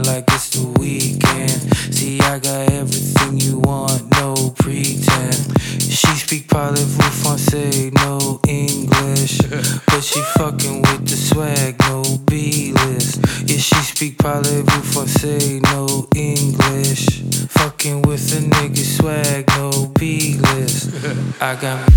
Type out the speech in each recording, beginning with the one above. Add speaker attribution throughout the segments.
Speaker 1: not like it's the weekend. See, I got everything you want, no pretend. She speak parlez-vous français, no English, but she fucking with the swag, no B-list. Yeah, she speak parlez-vous français, no English, fucking with a nigga swag, no B-list. I got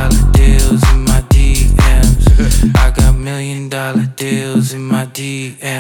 Speaker 1: deals in my DMs.